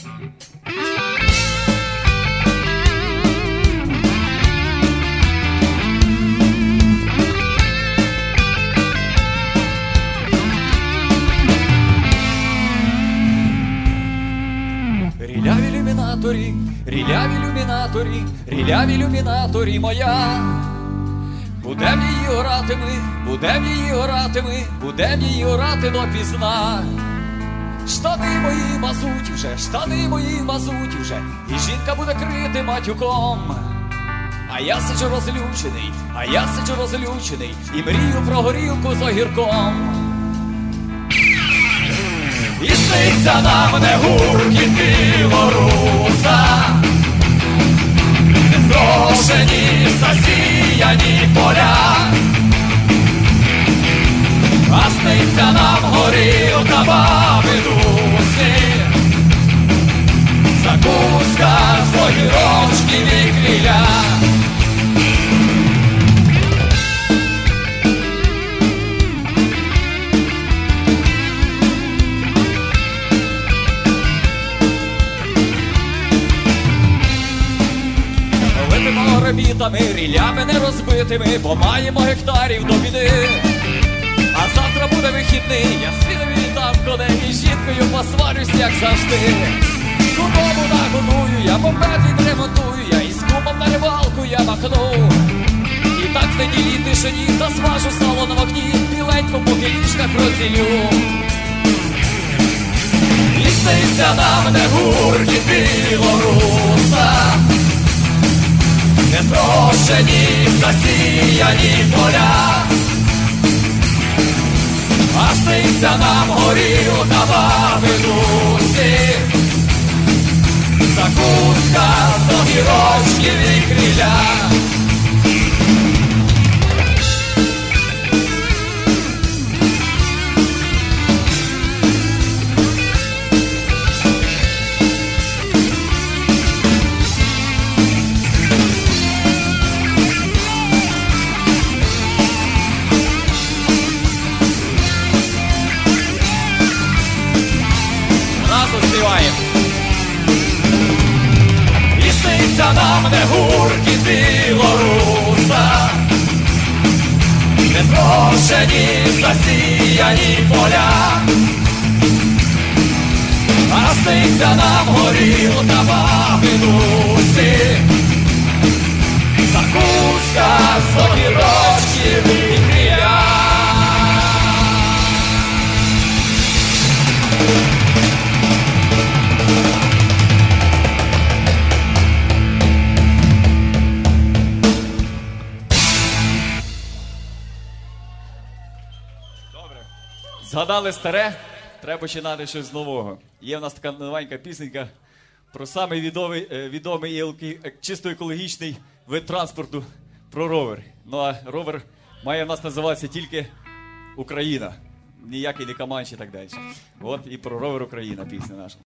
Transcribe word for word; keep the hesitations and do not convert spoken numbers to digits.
Ріляві ілюмінаторі, ріляві ілюмінаторі, ріляві ілюмінаторі моя. Будем її орати ми, будем її орати ми, будем її орати допізна. Штани мої мазуть вже, штани мої мазуть вже, і жінка буде крити матюком. А я сиджу розлючений, а я сиджу розлючений, і мрію про горілку з огірком. І сниться нам не гуркіт білоруса, незрошені, засіяні поля. А сниться нам горілка баби Дуси, закуска з огірочків і криля. Орбітами, рілями не розбитими, бо маємо гектарів до біди. А завтра буде вихідний, я світові там коней, і жінкою посварюсь, як завжди. Кумому нагодую, я мопед відремонтую, я із кумом на рибалку я махну. І так в неділі тишині засмажу сало на вогні, біленько по ліжках розділю. І сниться нам не гуркіт білоруса, незрошені, засіяні поля. А сниться нам горілка баби Дуси, закуска з огірочків і криля. І сниться нам не гуркіт білоруса, незрошені, засіяні поля. А сниться нам горілка баби Дуси, закуска з огірочків і криля. Згадали старе, треба починати щось з нового. Є в нас така новенька пісенька про самий відомий, відомий і чисто екологічний вид транспорту, про ровер. Ну а ровер має в нас називатися тільки Україна, ніякий не Каманч і так далі. От і про ровер Україна пісня наша.